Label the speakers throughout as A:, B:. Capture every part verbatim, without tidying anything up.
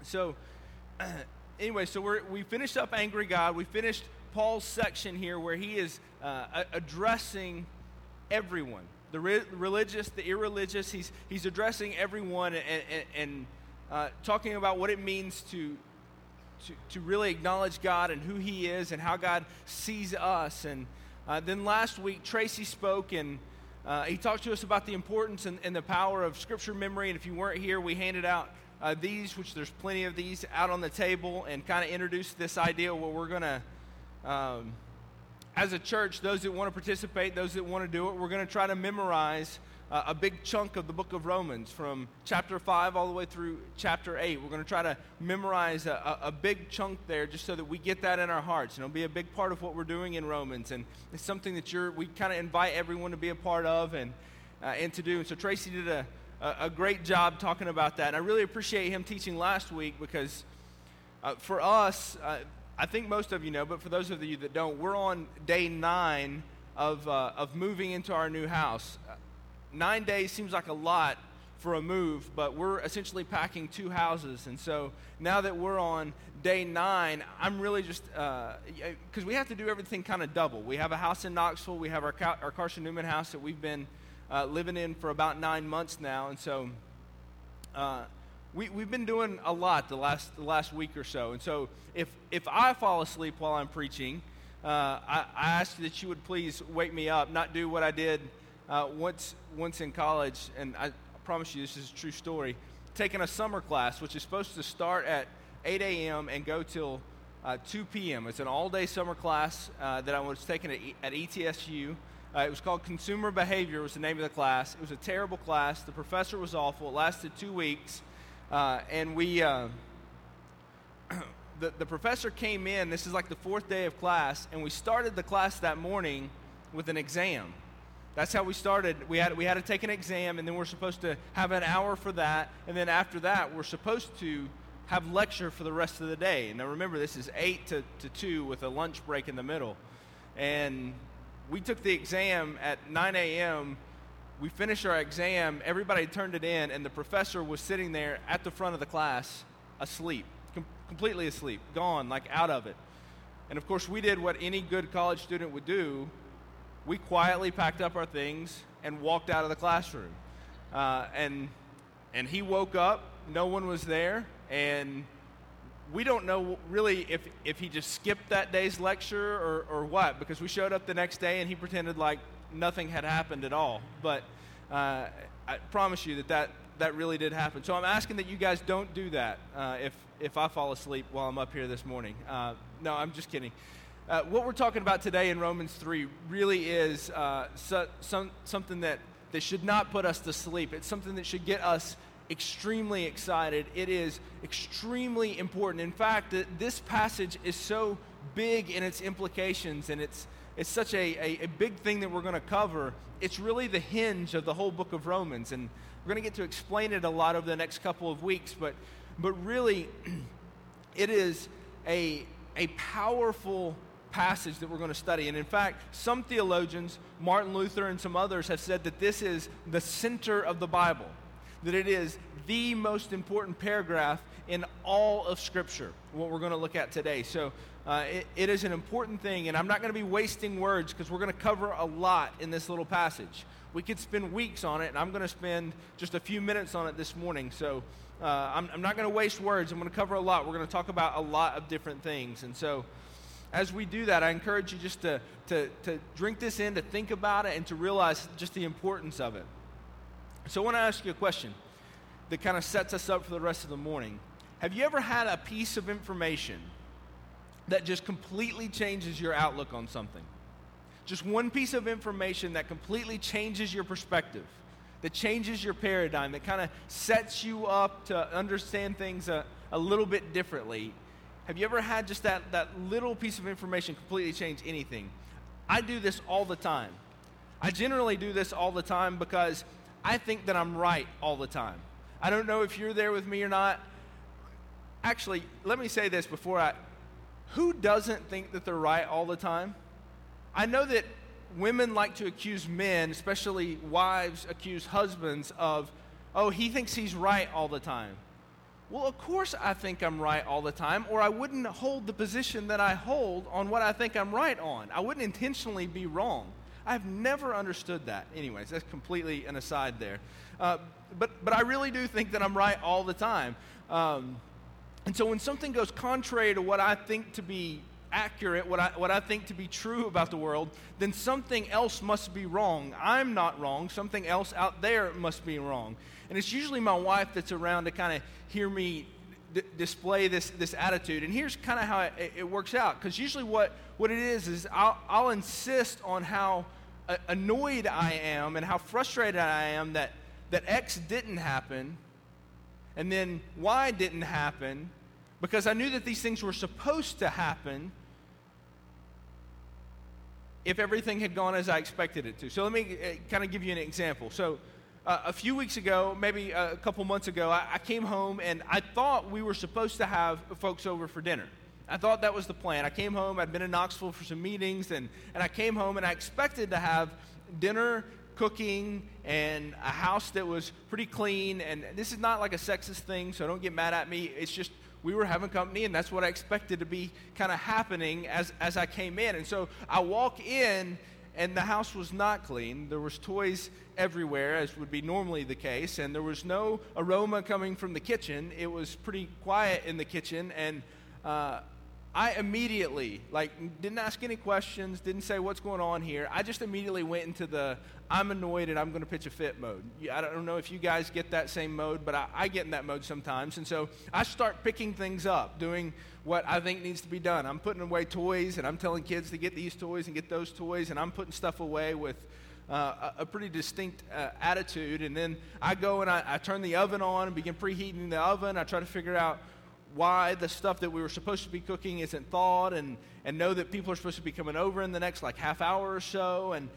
A: So, anyway, so we're, we finished up Angry God. We finished Paul's section here where he is uh, addressing everyone, the re- religious, the irreligious. He's he's addressing everyone and, and, and uh, talking about what it means to, to to really acknowledge God and who He is and how God sees us. And uh, then last week, Tracy spoke and uh, he talked to us about the importance and, and the power of Scripture memory. And if you weren't here, we handed out Uh, these, which there's plenty of these out on the table, and kind of introduce this idea where we're going to, um, as a church, those that want to participate, those that want to do it, we're going to try to memorize uh, a big chunk of the book of Romans from chapter five all the way through chapter eight. We're going to try to memorize a, a, a big chunk there just so that we get that in our hearts. And it'll be a big part of what we're doing in Romans, and it's something that you're, we kind of invite everyone to be a part of and, uh, and to do. And so Tracy did a a great job talking about that. And I really appreciate him teaching last week because uh, for us, uh, I think most of you know, but for those of you that don't, we're on day nine of uh, of moving into our new house. Uh, nine days seems like a lot for a move, but we're essentially packing two houses. And so now that we're on day nine, I'm really just, because uh, we have to do everything kind of double. We have a house in Knoxville. We have our, our Carson Newman house that we've been Uh, living in for about nine months now, and so uh, we, we've been doing a lot the last the last week or so. And so if if I fall asleep while I'm preaching, uh, I, I ask that you would please wake me up, not do what I did uh, once once in college, and I promise you this is a true story, taking a summer class, which is supposed to start at eight a.m. and go till uh, two p.m. It's an all-day summer class uh, that I was taking at, e- at E T S U. Uh, it was called Consumer Behavior was the name of the class. It was a terrible class. The professor was awful. It lasted two weeks. Uh, and we, uh, the, the professor came in. This is like the fourth day of class. And we started the class that morning with an exam. That's how we started. We had, we had to take an exam, and then we're supposed to have an hour for that. And then after that, we're supposed to have lecture for the rest of the day. And now remember, this is eight to, to two with a lunch break in the middle. And we took the exam at nine a.m. We finished our exam. Everybody turned it in, and the professor was sitting there at the front of the class asleep, com- completely asleep, gone, like out of it. And, of course, we did what any good college student would do. We quietly packed up our things and walked out of the classroom. Uh, and and he woke up. No one was there. And we don't know really if, if he just skipped that day's lecture or, or what, because we showed up the next day and he pretended like nothing had happened at all. But uh, I promise you that, that that really did happen. So I'm asking that you guys don't do that uh, if, if I fall asleep while I'm up here this morning. Uh, no, I'm just kidding. Uh, what we're talking about today in Romans three really is uh, so, some, something that, that should not put us to sleep. It's something that should get us extremely excited. It is extremely important. In fact, this passage is so big in its implications, and it's it's such a, a, a big thing that we're going to cover. It's really the hinge of the whole book of Romans, and we're going to get to explain it a lot over the next couple of weeks, but but really it is a a powerful passage that we're going to study. And in fact, some theologians, Martin Luther and some others, have said that this is the center of the Bible, that it is the most important paragraph in all of Scripture, what we're going to look at today. So uh, it, it is an important thing, and I'm not going to be wasting words because we're going to cover a lot in this little passage. We could spend weeks on it, and I'm going to spend just a few minutes on it this morning. So uh, I'm, I'm not going to waste words. I'm going to cover a lot. We're going to talk about a lot of different things. And so as we do that, I encourage you just to, to, to drink this in, to think about it, and to realize just the importance of it. So I want to ask you a question that kind of sets us up for the rest of the morning. Have you ever had a piece of information that just completely changes your outlook on something? Just one piece of information that completely changes your perspective, that changes your paradigm, that kind of sets you up to understand things a, a little bit differently. Have you ever had just that, that little piece of information completely change anything? I do this all the time. I generally do this all the time because I think that I'm right all the time. I don't know if you're there with me or not. Actually, let me say this before I... Who doesn't think that they're right all the time? I know that women like to accuse men, especially wives accuse husbands of, oh, he thinks he's right all the time. Well, of course I think I'm right all the time, or I wouldn't hold the position that I hold on what I think I'm right on. I wouldn't intentionally be wrong. I've never understood that. Anyways, that's completely an aside there. Uh, but but I really do think that I'm right all the time. Um, and so when something goes contrary to what I think to be accurate, what I what I think to be true about the world, then something else must be wrong. I'm not wrong. Something else out there must be wrong. And it's usually my wife that's around to kind of hear me d- display this this attitude. And here's kind of how it, it works out. Because usually what, what it is is I'll, I'll insist on how uh, annoyed I am and how frustrated I am that, that X didn't happen and then Y didn't happen, because I knew that these things were supposed to happen if everything had gone as I expected it to. So let me uh, kind of give you an example. So uh, a few weeks ago, maybe a couple months ago, I, I came home and I thought we were supposed to have folks over for dinner. I thought that was the plan. I came home, I'd been in Knoxville for some meetings, and, and I came home and I expected to have dinner, cooking, and a house that was pretty clean. And this is not like a sexist thing, so don't get mad at me. It's just we were having company, and that's what I expected to be kind of happening as, as I came in. And so I walk in, and the house was not clean. There was toys everywhere, as would be normally the case, and there was no aroma coming from the kitchen. It was pretty quiet in the kitchen, and uh, I immediately, like, didn't ask any questions, didn't say what's going on here. I just immediately went into the I'm annoyed and I'm going to pitch a fit mode. I don't know if you guys get that same mode, but I, I get in that mode sometimes. And so I start picking things up, doing what I think needs to be done. I'm putting away toys, and I'm telling kids to get these toys and get those toys, and I'm putting stuff away with uh, a, a pretty distinct uh, attitude. And then I go and I, I turn the oven on and begin preheating the oven. I try to figure out why the stuff that we were supposed to be cooking isn't thawed, and, and know that people are supposed to be coming over in the next like half hour or so, and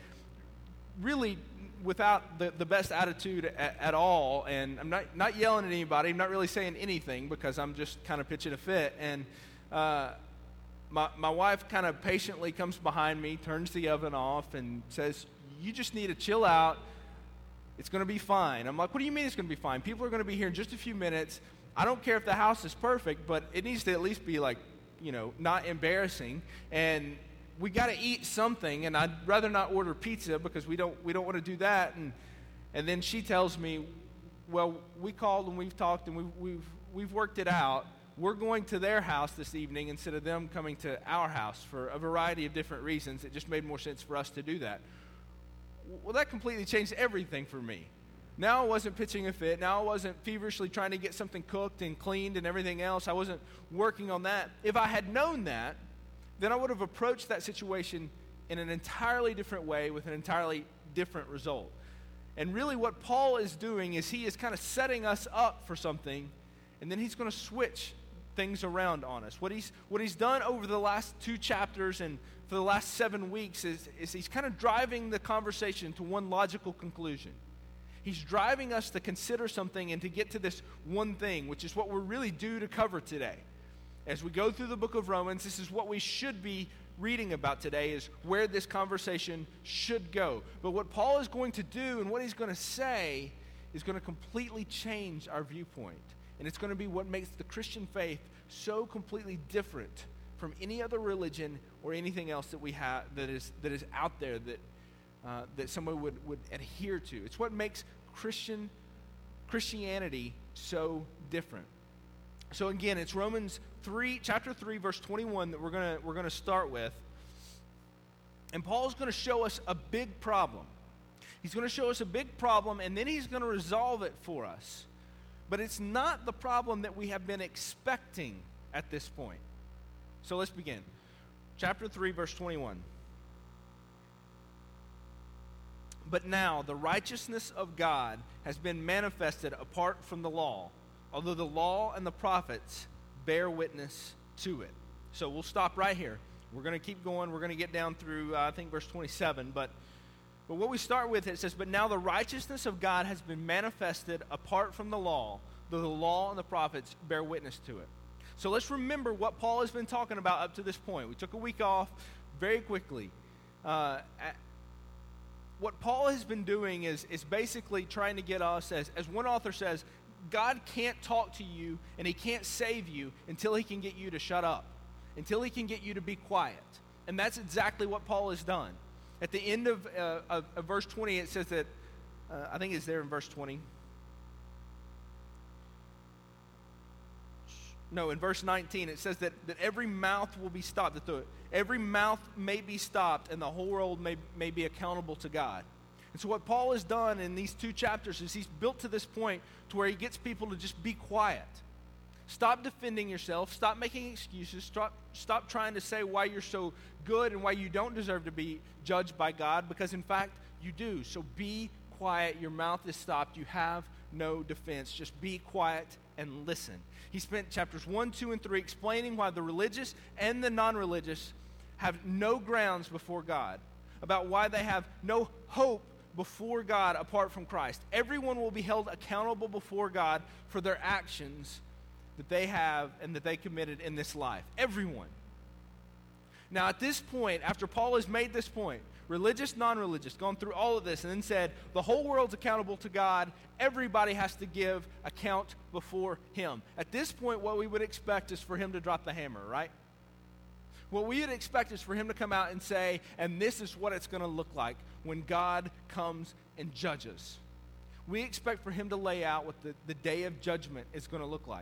A: really without the, the best attitude at, at all. And I'm not, not yelling at anybody. I'm not really saying anything because I'm just kind of pitching a fit. And uh, my, my wife kind of patiently comes behind me, turns the oven off, and says, "You just need to chill out. It's going to be fine." I'm like, "What do you mean it's going to be fine? People are going to be here in just a few minutes. I don't care if the house is perfect, but it needs to at least be like, you know, not embarrassing. And we got to eat something, and I'd rather not order pizza because we don't we don't want to do that." And and then she tells me, "Well, we called and we've talked and we've we've we've worked it out. We're going to their house this evening instead of them coming to our house for a variety of different reasons. It just made more sense for us to do that." Well, that completely changed everything for me. Now I wasn't pitching a fit. Now I wasn't feverishly trying to get something cooked and cleaned and everything else. I wasn't working on that. If I had known that, then I would have approached that situation in an entirely different way with an entirely different result. And really what Paul is doing is he is kind of setting us up for something, and then he's going to switch things around on us. What he's what he's done over the last two chapters and for the last seven weeks is, is he's kind of driving the conversation to one logical conclusion. He's driving us to consider something and to get to this one thing, which is what we're really due to cover today. As we go through the book of Romans, this is what we should be reading about today, is where this conversation should go. But what Paul is going to do and what he's going to say is going to completely change our viewpoint. And it's going to be what makes the Christian faith so completely different from any other religion or anything else that we have that is that is out there that uh, that someone would, would adhere to. It's what makes Christian Christianity so different. So again, it's Romans three, chapter three, verse twenty-one that we're gonna we're gonna start with. And Paul's gonna show us a big problem. He's gonna show us a big problem, and then he's gonna resolve it for us. But it's not the problem that we have been expecting at this point. So let's begin. Chapter three, verse twenty-one. But now the righteousness of God has been manifested apart from the law, although the law and the prophets bear witness to it. So we'll stop right here. We're going to keep going. We're going to get down through, uh, I think, verse twenty-seven. But, but what we start with, it says, "But now the righteousness of God has been manifested apart from the law, though the law and the prophets bear witness to it." So let's remember what Paul has been talking about up to this point. We took a week off very quickly. Uh, at, what Paul has been doing is, is basically trying to get us, as, as one author says, God can't talk to you and he can't save you until he can get you to shut up, until he can get you to be quiet. And that's exactly what Paul has done. At the end of, uh, of, of verse twenty, it says that, uh, I think it's there in verse twenty. No, in verse nineteen, it says that, that every mouth will be stopped, that the, every mouth may be stopped and the whole world may, may be accountable to God. And so what Paul has done in these two chapters is he's built to this point to where he gets people to just be quiet. Stop defending yourself. Stop making excuses. Stop, stop trying to say why you're so good and why you don't deserve to be judged by God, because in fact you do. So be quiet. Your mouth is stopped. You have no defense. Just be quiet and listen. He spent chapters one, two, and three explaining why the religious and the non-religious have no grounds before God, about why they have no hope before God apart from Christ. Everyone will be held accountable before God for their actions that they have and that they committed in this life. Everyone. Now at this point, after Paul has made this point, religious, non-religious, gone through all of this and then said the whole world's accountable to God, everybody has to give account before him. At this point, what we would expect is for him to drop the hammer, right? What we would expect is for him to come out and say, and this is what it's going to look like when God comes and judges. We expect for him to lay out what the, the day of judgment is going to look like.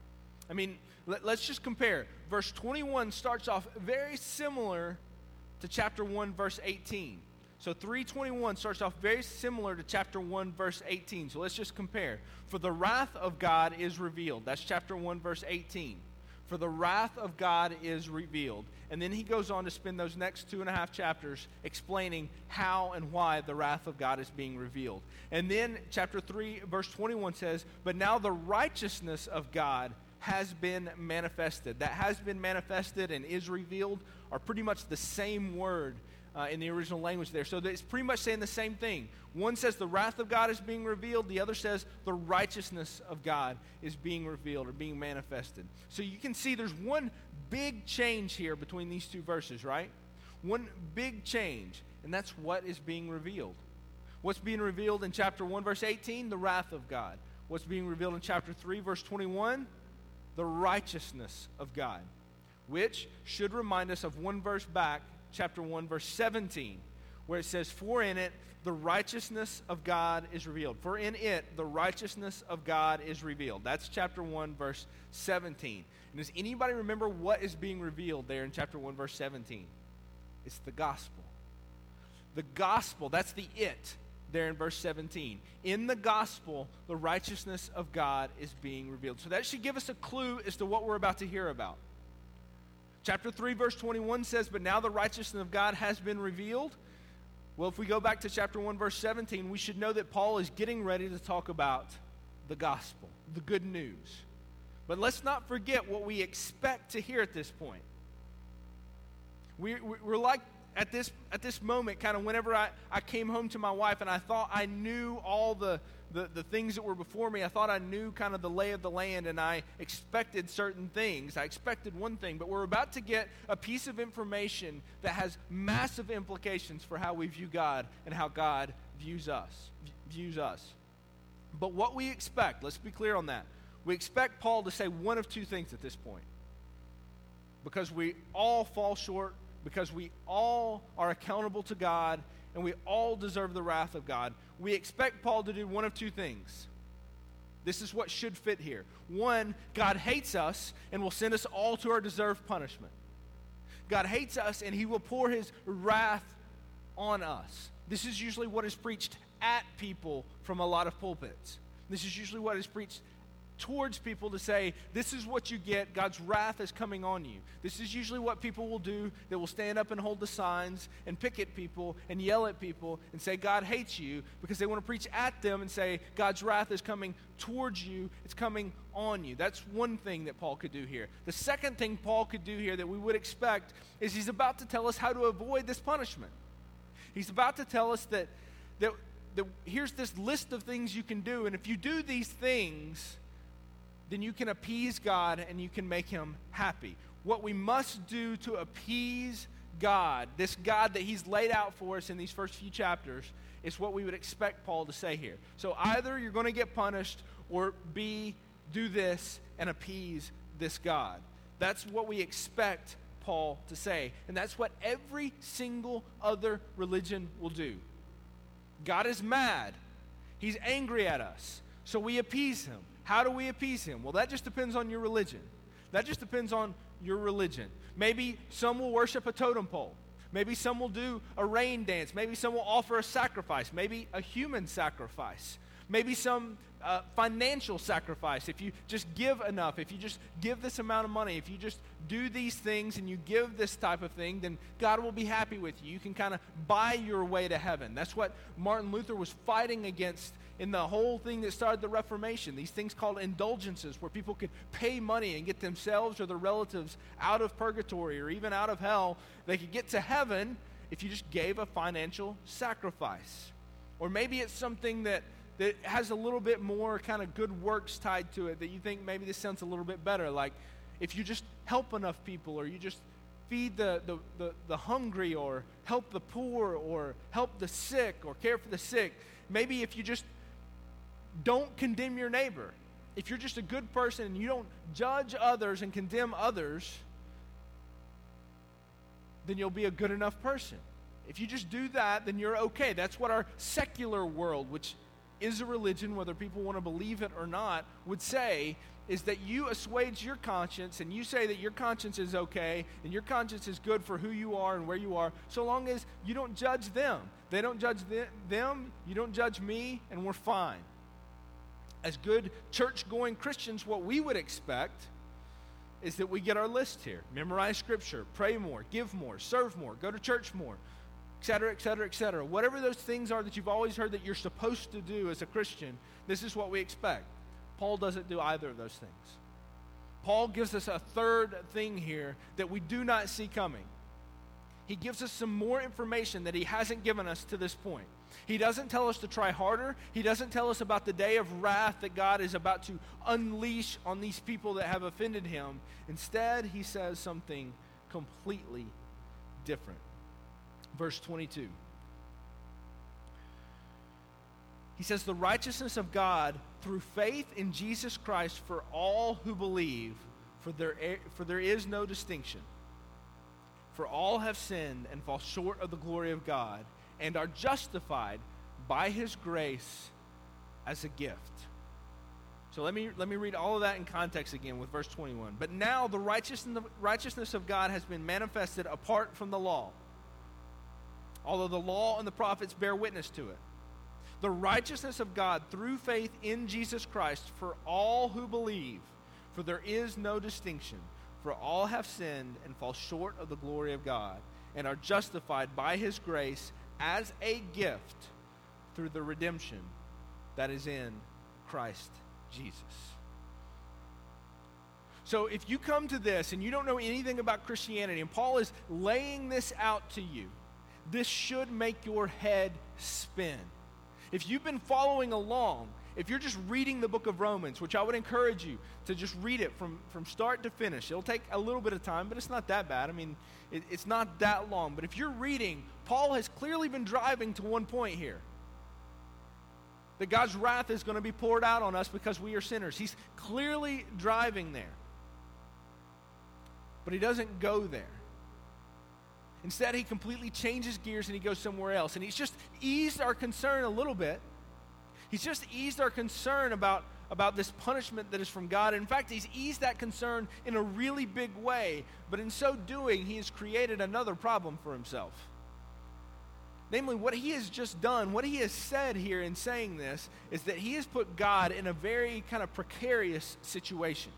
A: I mean, let, let's just compare. Verse twenty-one starts off very similar to chapter one, verse eighteen. So three twenty-one starts off very similar to chapter one, verse eighteen. So let's just compare. For the wrath of God is revealed. That's chapter one, verse eighteen. For the wrath of God is revealed. And then he goes on to spend those next two and a half chapters explaining how and why the wrath of God is being revealed. And then chapter three, verse twenty-one says, but now the righteousness of God has been manifested. That has been manifested and is revealed are pretty much the same word uh, in the original language there. So it's pretty much saying the same thing. One says the wrath of God is being revealed. The other says the righteousness of God is being revealed or being manifested. So you can see there's one big change here between these two verses, right? One big change, and that's what is being revealed. What's being revealed in chapter one, verse eighteen? The wrath of God. What's being revealed in chapter three, verse twenty-one? The righteousness of God, which should remind us of one verse back, chapter one, verse seventeen, where it says, for in it the righteousness of God is revealed. For in it the righteousness of God is revealed. That's chapter one, verse seventeen. And does anybody remember what is being revealed there in chapter one, verse seventeen? It's the gospel. The gospel, that's the it there in verse seventeen. In the gospel, the righteousness of God is being revealed. So that should give us a clue as to what we're about to hear about. Chapter three, verse twenty-one says, but now the righteousness of God has been revealed. Well, if we go back to chapter one, verse seventeen, we should know that Paul is getting ready to talk about the gospel, the good news. But let's not forget what we expect to hear at this point. We, we're like at this at this moment, kind of whenever I, I came home to my wife and I thought I knew all the, the, the things that were before me. I thought I knew kind of the lay of the land, and I expected certain things. I expected one thing, but we're about to get a piece of information that has massive implications for how we view God and how God views us. Views us. But what we expect, let's be clear on that. We expect Paul to say one of two things at this point. Because we all fall short, because we all are accountable to God, and we all deserve the wrath of God, we expect Paul to do one of two things. This is what should fit here. One, God hates us and will send us all to our deserved punishment. God hates us and he will pour his wrath on us. This is usually what is preached at people from a lot of pulpits. This is usually what is preached towards people to say, this is what you get, God's wrath is coming on you. This is usually what people will do. They will stand up and hold the signs and pick at people and yell at people and say God hates you, because they want to preach at them and say God's wrath is coming towards you, it's coming on you. That's one thing that Paul could do here. The second thing Paul could do here that we would expect is he's about to tell us how to avoid this punishment. He's about to tell us that, that, that here's this list of things you can do, and if you do these things, then you can appease God and you can make him happy. What we must do to appease God, this God that he's laid out for us in these first few chapters, is what we would expect Paul to say here. So either you're going to get punished or B, do this and appease this God. That's what we expect Paul to say. And that's what every single other religion will do. God is mad. He's angry at us. So we appease him. How do we appease him? Well, that just depends on your religion. That just depends on your religion. Maybe some will worship a totem pole. Maybe some will do a rain dance. Maybe some will offer a sacrifice. Maybe a human sacrifice. Maybe some uh, financial sacrifice. If you just give enough, if you just give this amount of money, if you just do these things and you give this type of thing, then God will be happy with you. You can kind of buy your way to heaven. That's what Martin Luther was fighting against in the whole thing that started the Reformation. These things called indulgences, where people could pay money and get themselves or their relatives out of purgatory or even out of hell. They could get to heaven if you just gave a financial sacrifice. Or maybe it's something that that has a little bit more kind of good works tied to it, that you think maybe this sounds a little bit better. Like if you just help enough people, or you just feed the, the, the, the hungry, or help the poor, or help the sick, or care for the sick. Maybe if you just don't condemn your neighbor. If you're just a good person and you don't judge others and condemn others, then you'll be a good enough person. If you just do that, then you're okay. That's what our secular world, which is a religion, whether people want to believe it or not, would say, is that you assuage your conscience and you say that your conscience is okay and your conscience is good for who you are and where you are, so long as you don't judge them. They don't judge th- them, you don't judge me, and we're fine. As good church-going Christians, what we would expect is that we get our list here. Memorize Scripture, pray more, give more, serve more, go to church more, et cetera, et cetera, et cetera. Whatever those things are that you've always heard that you're supposed to do as a Christian, this is what we expect. Paul doesn't do either of those things. Paul gives us a third thing here that we do not see coming. He gives us some more information that he hasn't given us to this point. He doesn't tell us to try harder. He doesn't tell us about the day of wrath that God is about to unleash on these people that have offended him. Instead, he says something completely different. Verse twenty-two. He says, the righteousness of God through faith in Jesus Christ for all who believe, for there, for there is no distinction. For all have sinned and fall short of the glory of God, and are justified by his grace as a gift. So let me, let me read all of that in context again with verse twenty-one. But now the righteousness, righteousness of God has been manifested apart from the law, although the law and the prophets bear witness to it. The righteousness of God through faith in Jesus Christ for all who believe, for there is no distinction. For all have sinned and fall short of the glory of God, and are justified by his grace as a gift through the redemption that is in Christ Jesus. So if you come to this and you don't know anything about Christianity, and Paul is laying this out to you, this should make your head spin. If you've been following along, if you're just reading the book of Romans, which I would encourage you to just read it from, from start to finish. It'll take a little bit of time, but it's not that bad. I mean, it, it's not that long. But if you're reading, Paul has clearly been driving to one point here. That God's wrath is going to be poured out on us because we are sinners. He's clearly driving there. But he doesn't go there. Instead, he completely changes gears and he goes somewhere else. And he's just eased our concern a little bit. He's just eased our concern about, about this punishment that is from God. In fact, he's eased that concern in a really big way. But in so doing, he has created another problem for himself. Namely, what he has just done, what he has said here in saying this, is that he has put God in a very kind of precarious situation.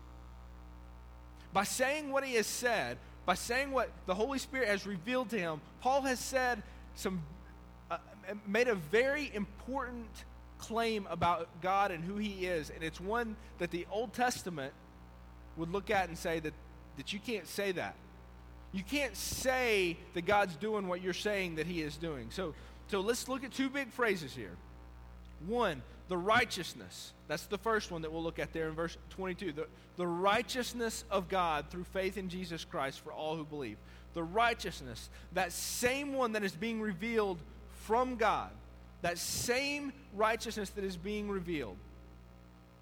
A: By saying what he has said, by saying what the Holy Spirit has revealed to him, Paul has said some, uh, made a very important claim about God and who he is. And it's one that the Old Testament would look at and say that, that you can't say that. You can't say that God's doing what you're saying that he is doing. So, so let's look at two big phrases here. One, the righteousness. That's the first one that we'll look at there in verse twenty-two. The, the righteousness of God through faith in Jesus Christ for all who believe. The righteousness, that same one that is being revealed from God, that same righteousness that is being revealed,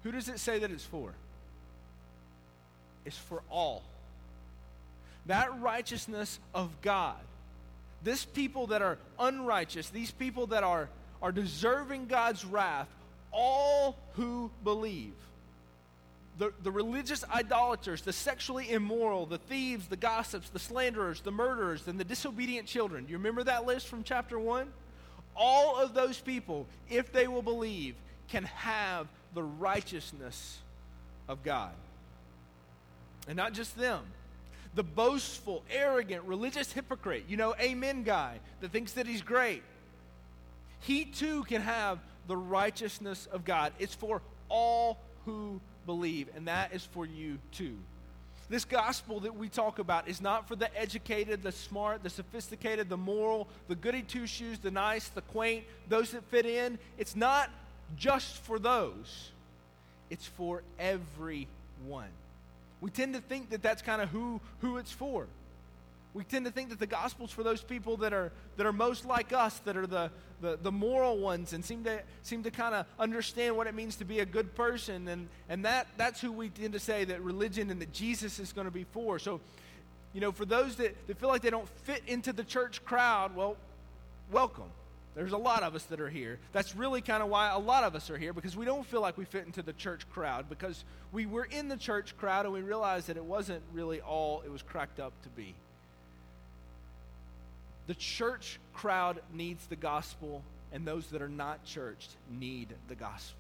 A: Who does it say that it's for? It's for all. That righteousness of God, this people that are unrighteous, these people that are, are deserving God's wrath, all who believe. The, the religious idolaters, the sexually immoral, the thieves, the gossips, the slanderers, the murderers, and the disobedient children. Do you remember that list from chapter one? All of those people, if they will believe, can have the righteousness of God. And not just them. The boastful, arrogant, religious hypocrite, you know, amen guy that thinks that he's great. He too can have the righteousness of God. It's for all who believe, and that is for you too. This gospel that we talk about is not for the educated, the smart, the sophisticated, the moral, the goody two-shoes, the nice, the quaint, those that fit in. It's not just for those. It's for everyone. We tend to think that that's kind of who, who it's for. We tend to think that the gospel's for those people that are that are most like us, that are the, the, the moral ones, and seem to seem to kind of understand what it means to be a good person, and, and that that's who we tend to say that religion and that Jesus is going to be for. So, you know, for those that, that feel like they don't fit into the church crowd, well, welcome. There's a lot of us that are here. That's really kind of why a lot of us are here, because we don't feel like we fit into the church crowd, because we were in the church crowd and we realized that it wasn't really all it was cracked up to be. The church crowd needs the gospel, and those that are not churched need the gospel.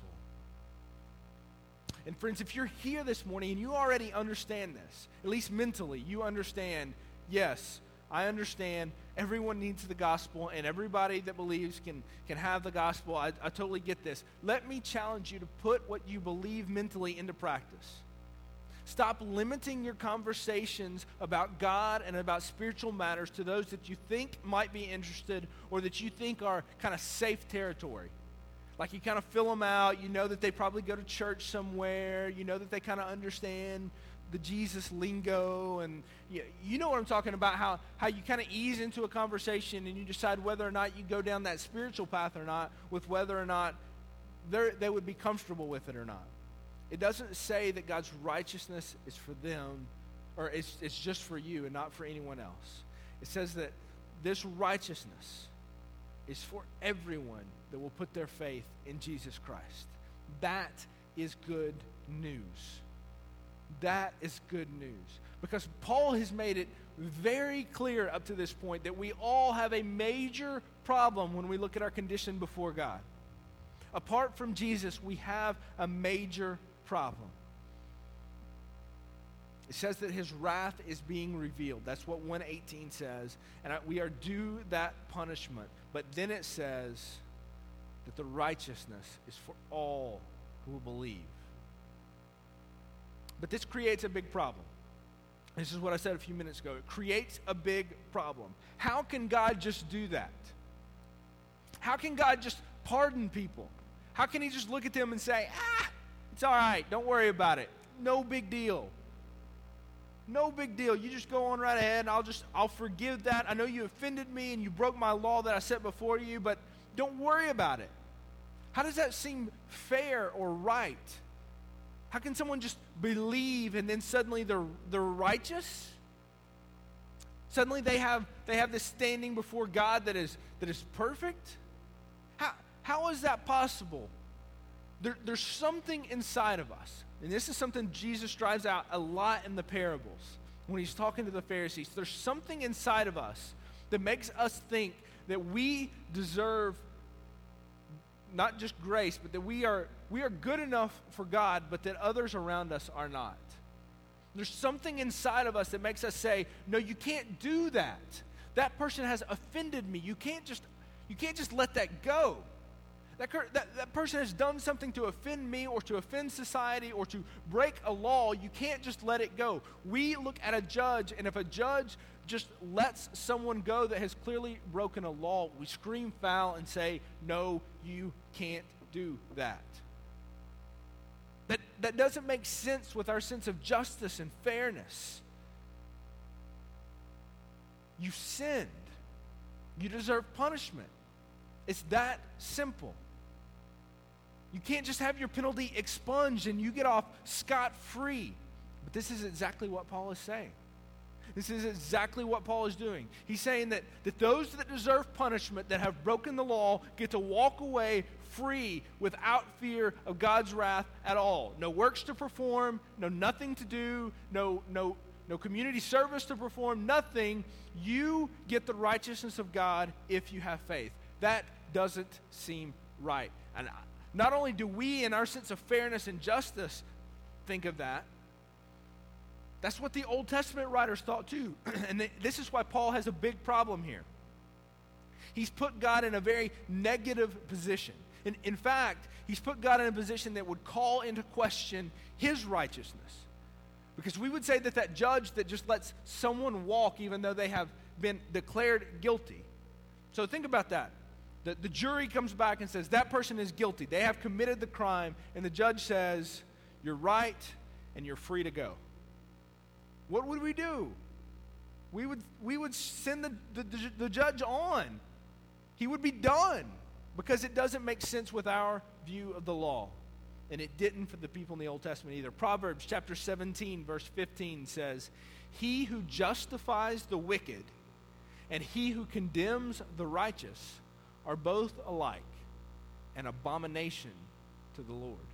A: And friends, if you're here this morning and you already understand this, at least mentally, you understand, yes, I understand everyone needs the gospel, and everybody that believes can, can have the gospel. I, I totally get this. Let me challenge you to put what you believe mentally into practice. Stop limiting your conversations about God and about spiritual matters to those that you think might be interested or that you think are kind of safe territory. Like you kind of fill them out. You know that they probably go to church somewhere. You know that they kind of understand the Jesus lingo, and you, you know what I'm talking about, how, how you kind of ease into a conversation and you decide whether or not you go down that spiritual path or not, with whether or not they would be comfortable with it or not. It doesn't say that God's righteousness is for them, or it's, it's just for you and not for anyone else. It says that this righteousness is for everyone that will put their faith in Jesus Christ. That is good news. That is good news. Because Paul has made it very clear up to this point that we all have a major problem when we look at our condition before God. Apart from Jesus, we have a major problem. It says that his wrath is being revealed. That's what one eighteen says. And we are due that punishment. But then it says that the righteousness is for all who will believe. But this creates a big problem. This is what I said a few minutes ago. It creates a big problem. How can God just do that? How can God just pardon people? How can he just look at them and say, ah, it's all right, don't worry about it. No big deal. No big deal. You just go on right ahead, and I'll just, I'll forgive that. I know you offended me and you broke my law that I set before you, but don't worry about it. How does that seem fair or right? How can someone just believe and then suddenly they're they're righteous? Suddenly they have they have this standing before God that is that is perfect? How how is that possible? There, there's something inside of us, and this is something Jesus drives out a lot in the parables when he's talking to the Pharisees. There's something inside of us that makes us think that we deserve not just grace, but that we are we are good enough for God, but that others around us are not. There's something inside of us that makes us say, no, you can't do that. That person has offended me. You can't just you can't just let that go. That, that, that person has done something to offend me or to offend society or to break a law. You can't just let it go. We look at a judge, and if a judge just lets someone go that has clearly broken a law, we scream foul and say, no, you can't do that. That, that doesn't make sense with our sense of justice and fairness. You sinned. You deserve punishment. It's that simple. You can't just have your penalty expunged and you get off scot-free. But this is exactly what Paul is saying. This is exactly what Paul is doing. He's saying that, that those that deserve punishment, that have broken the law, get to walk away free without fear of God's wrath at all. No works to perform, no nothing to do, no, no, no community service to perform, nothing. You get the righteousness of God if you have faith. That doesn't seem right. And not only do we, in our sense of fairness and justice, think of that, that's what the Old Testament writers thought too. And th- this is why Paul has a big problem here. He's put God in a very negative position. In, in fact, he's put God in a position that would call into question his righteousness. Because we would say that that judge that just lets someone walk even though they have been declared guilty. So think about that. The, the jury comes back and says, that person is guilty. They have committed the crime. And the judge says, you're right and you're free to go. What would we do? We would, we would send the, the, the judge on. He would be done because it doesn't make sense with our view of the law. And it didn't for the people in the Old Testament either. Proverbs chapter seventeen, verse fifteen says, he who justifies the wicked and he who condemns the righteous are both alike an abomination to the Lord.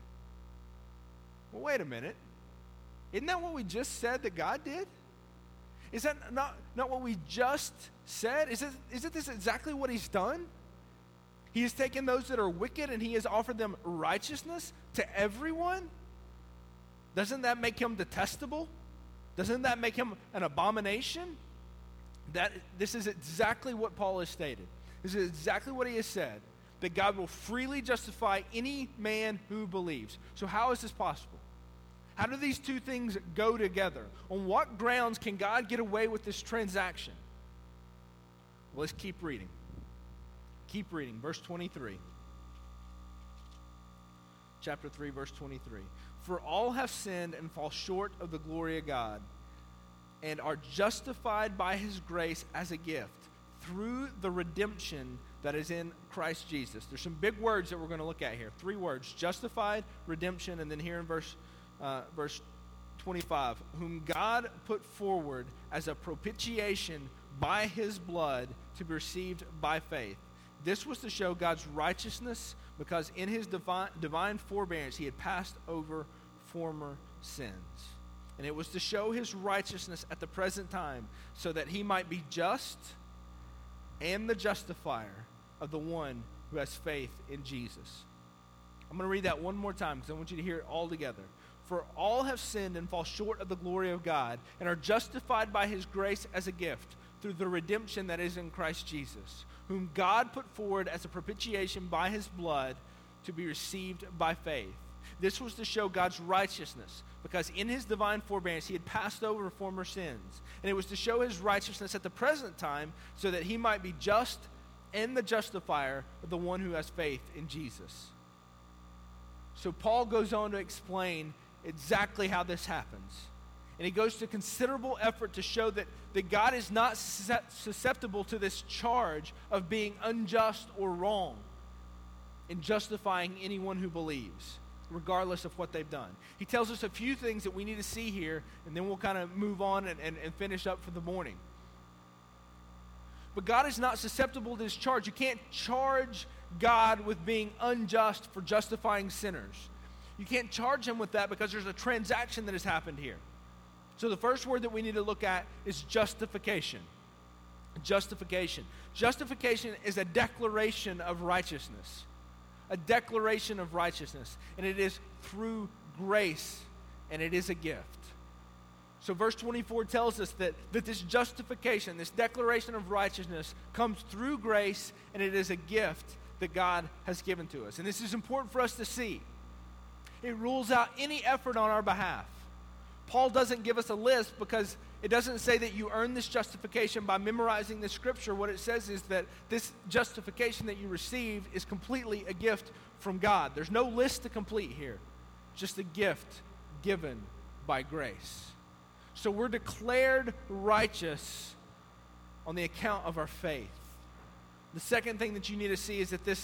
A: Well, wait a minute. Isn't that what we just said that God did? Is that not, not what we just said? Is it, isn't this exactly what he's done? He has taken those that are wicked and he has offered them righteousness to everyone? Doesn't that make him detestable? Doesn't that make him an abomination? That this is exactly what Paul has stated. This is exactly what he has said, that God will freely justify any man who believes. So how is this possible? How do these two things go together? On what grounds can God get away with this transaction? Well, let's keep reading. Keep reading. Verse twenty-three. Chapter three, verse twenty-three. For all have sinned and fall short of the glory of God, and are justified by his grace as a gift through the redemption that is in Christ Jesus. There's some big words that we're going to look at here. Three words: justified, redemption, and then here in verse Uh, verse twenty-five, whom God put forward as a propitiation by his blood to be received by faith. This was to show God's righteousness, because in his divine, divine forbearance he had passed over former sins. And it was to show his righteousness at the present time, so that he might be just and the justifier of the one who has faith in Jesus. I'm going to read that one more time because I want you to hear it all together. For all have sinned and fall short of the glory of God, and are justified by his grace as a gift through the redemption that is in Christ Jesus, whom God put forward as a propitiation by his blood to be received by faith. This was to show God's righteousness, because in his divine forbearance he had passed over former sins. And it was to show his righteousness at the present time, so that he might be just and the justifier of the one who has faith in Jesus. So Paul goes on to explain exactly how this happens. And he goes to considerable effort to show that, that God is not susceptible to this charge of being unjust or wrong in justifying anyone who believes, regardless of what they've done. He tells us a few things that we need to see here, and then we'll kind of move on and, and, and finish up for the morning. But God is not susceptible to this charge. You can't charge God with being unjust for justifying sinners. You can't charge him with that because there's a transaction that has happened here. So the first word that we need to look at is justification. Justification. Justification is a declaration of righteousness. A declaration of righteousness. And it is through grace, and it is a gift. So verse twenty-four tells us that, that this justification, this declaration of righteousness, comes through grace, and it is a gift that God has given to us. And this is important for us to see. It rules out any effort on our behalf. Paul doesn't give us a list because it doesn't say that you earn this justification by memorizing the scripture. What it says is that this justification that you receive is completely a gift from God. There's no list to complete here. Just a gift given by grace. So we're declared righteous on the account of our faith. The second thing that you need to see is that this,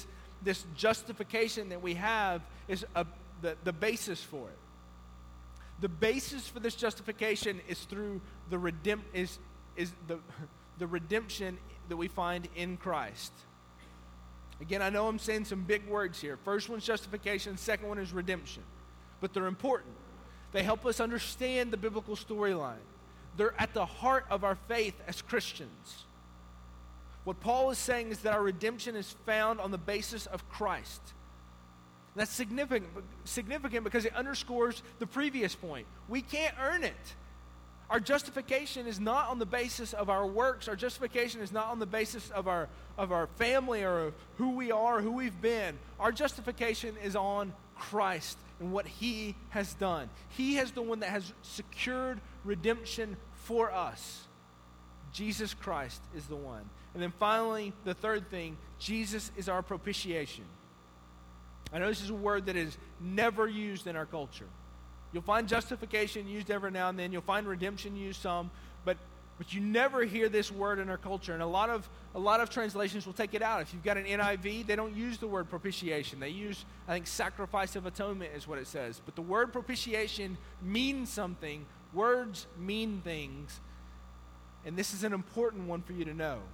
A: this justification that we have is a, the, the basis for it. The basis for this justification is through the redemp- is, is the, the redemption that we find in Christ. Again, I know I'm saying some big words here. First one's justification, second one is redemption. But they're important. They help us understand the biblical storyline. They're at the heart of our faith as Christians. What Paul is saying is that our redemption is found on the basis of Christ. And that's significant, significant because it underscores the previous point. We can't earn it. Our justification is not on the basis of our works. Our justification is not on the basis of our, of our family or of who we are, who we've been. Our justification is on Christ and what He has done. He is the one that has secured redemption for us. Jesus Christ is the one. And then finally, the third thing, Jesus is our propitiation. I know this is a word that is never used in our culture. You'll find justification used every now and then. You'll find redemption used some, but but you never hear this word in our culture. And a lot of a lot of translations will take it out. If you've got an N I V, they don't use the word propitiation. They use, I think, sacrifice of atonement is what it says. But the word propitiation means something. Words mean things. And this is an important one for you to know.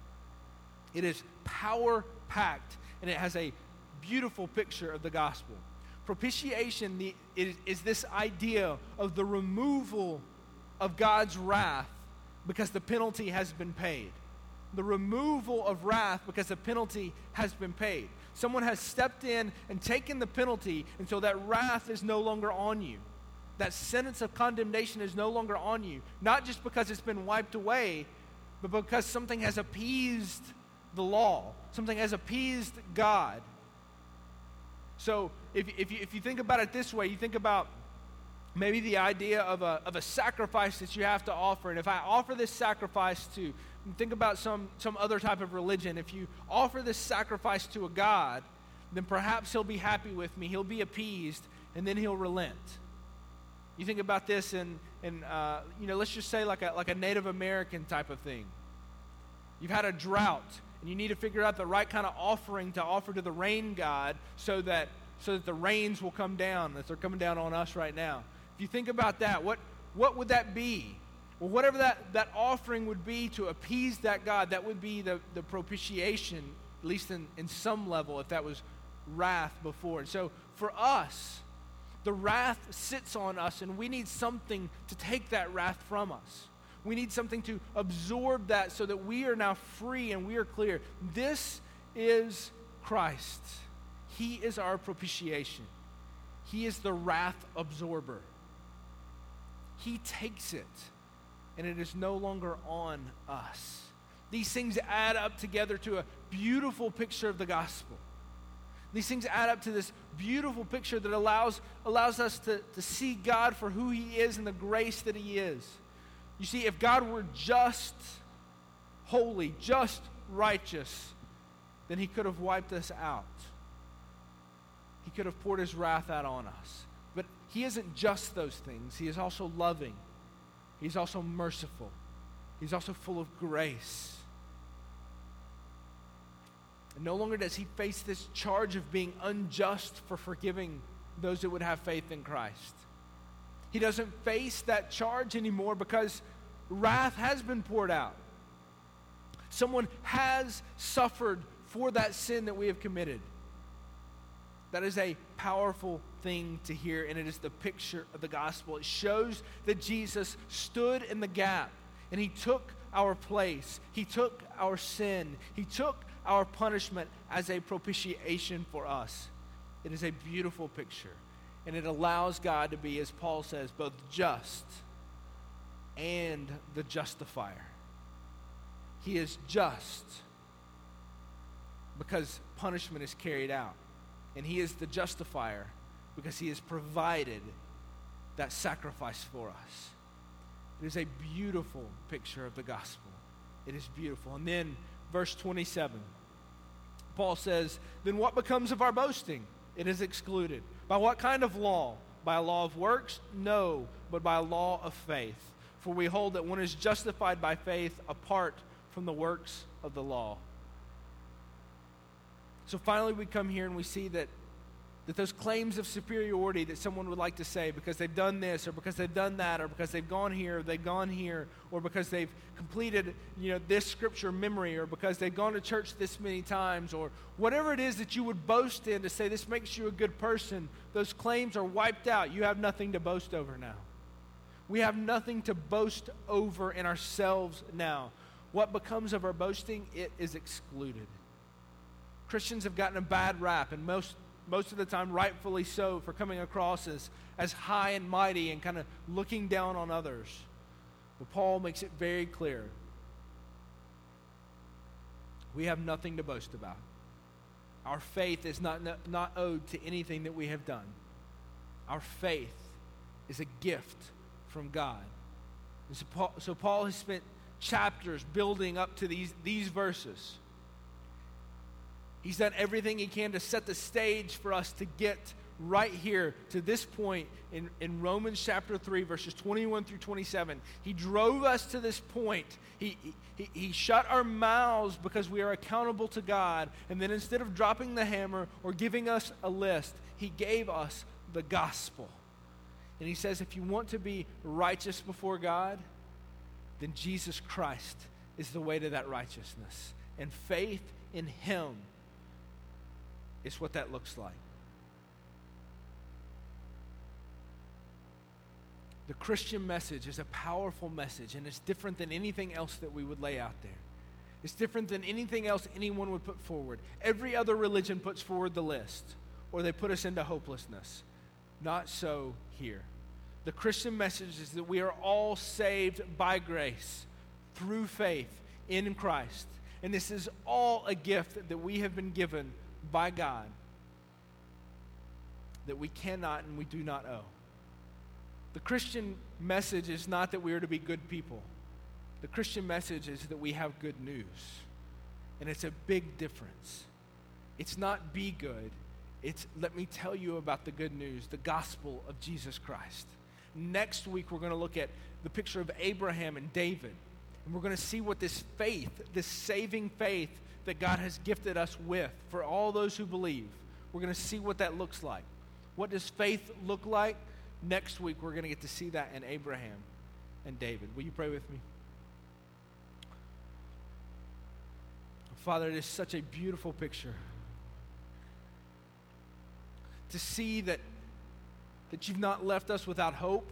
A: It is power-packed, and it has a beautiful picture of the gospel. Propitiation the, is, is this idea of the removal of God's wrath because the penalty has been paid. The removal of wrath because the penalty has been paid. Someone has stepped in and taken the penalty until that wrath is no longer on you. That sentence of condemnation is no longer on you. Not just because it's been wiped away, but because something has appeased the law. Something has appeased God. So if, if, you, if you think about it this way, you think about maybe the idea of a, of a sacrifice that you have to offer. And if I offer this sacrifice to, think about some, some other type of religion. If you offer this sacrifice to a God, then perhaps He'll be happy with me. He'll be appeased, and then He'll relent. You think about this in, in uh, you know, let's just say like a, like a Native American type of thing. You've had a drought, and you need to figure out the right kind of offering to offer to the rain god so that so that the rains will come down, as they're coming down on us right now. If you think about that, what what would that be? Well, whatever that, that offering would be to appease that God, that would be the, the propitiation, at least in, in some level, if that was wrath before. And so for us, the wrath sits on us, and we need something to take that wrath from us. We need something to absorb that so that we are now free and we are clear. This is Christ. He is our propitiation. He is the wrath absorber. He takes it, and it is no longer on us. These things add up together to a beautiful picture of the gospel. These things add up to this beautiful picture that allows, allows us to, to see God for who He is and the grace that He is. You see, if God were just holy, just righteous, then He could have wiped us out. He could have poured His wrath out on us. But He isn't just those things. He is also loving. He's also merciful. He's also full of grace. And no longer does He face this charge of being unjust for forgiving those that would have faith in Christ. He doesn't face that charge anymore because wrath has been poured out. Someone has suffered for that sin that we have committed. That is a powerful thing to hear, and it is the picture of the gospel. It shows that Jesus stood in the gap, and He took our place. He took our sin. He took our punishment as a propitiation for us. It is a beautiful picture. And it allows God to be, as Paul says, both just and the justifier. He is just because punishment is carried out. And He is the justifier because He has provided that sacrifice for us. It is a beautiful picture of the gospel. It is beautiful. And then verse twenty-seven, Paul says, then what becomes of our boasting? It is excluded. By what kind of law? By a law of works? No, but by a law of faith. For we hold that one is justified by faith apart from the works of the law. So finally we come here and we see that, that those claims of superiority that someone would like to say because they've done this or because they've done that or because they've gone here or they've gone here or because they've completed, you know, this scripture memory or because they've gone to church this many times or whatever it is that you would boast in to say this makes you a good person, those claims are wiped out. You have nothing to boast over now. We have nothing to boast over in ourselves now. What becomes of our boasting, it is excluded. Christians have gotten a bad rap, and most most of the time rightfully so, for coming across as, as high and mighty and kind of looking down on others. But Paul makes it very clear. We have nothing to boast about. Our faith is not, not owed to anything that we have done. Our faith is a gift from God. And so Paul, so Paul has spent chapters building up to these, these verses. He's done everything he can to set the stage for us to get right here to this point in, in Romans chapter three, verses twenty-one through twenty-seven. He drove us to this point. He, he, he shut our mouths because we are accountable to God. And then instead of dropping the hammer or giving us a list, he gave us the gospel. And he says, if you want to be righteous before God, then Jesus Christ is the way to that righteousness. And faith in him is what that looks like. The Christian message is a powerful message, and it's different than anything else that we would lay out there. It's different than anything else anyone would put forward. Every other religion puts forward the list, or they put us into hopelessness. Not so here. The Christian message is that we are all saved by grace through faith in Christ. And this is all a gift that we have been given by God that we cannot and we do not owe. The Christian message is not that we are to be good people. The Christian message is that we have good news. And it's a big difference. It's not be good. It's let me tell you about the good news, the gospel of Jesus Christ. Next week, we're going to look at the picture of Abraham and David. And we're going to see what this faith, this saving faith that God has gifted us with for all those who believe. We're going to see what that looks like. What does faith look like? Next week, we're going to get to see that in Abraham and David. Will you pray with me? Father, it is such a beautiful picture to see that, that you've not left us without hope,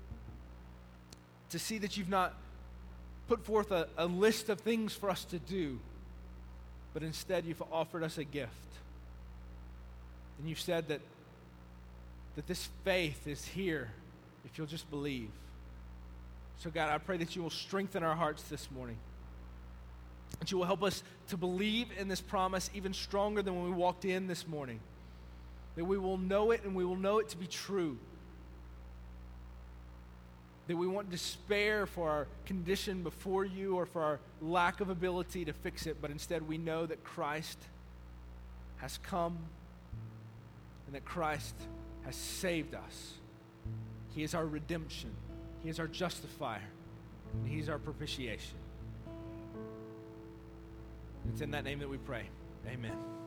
A: to see that you've not put forth a, a list of things for us to do, but instead you've offered us a gift. And you've said that, that this faith is here if you'll just believe. So God, I pray that you will strengthen our hearts this morning. That you will help us to believe in this promise even stronger than when we walked in this morning. That we will know it and we will know it to be true. That we won't despair for our condition before you or for our lack of ability to fix it, but instead we know that Christ has come and that Christ has saved us. He is our redemption. He is our justifier. And He's our propitiation. It's in that name that we pray. Amen.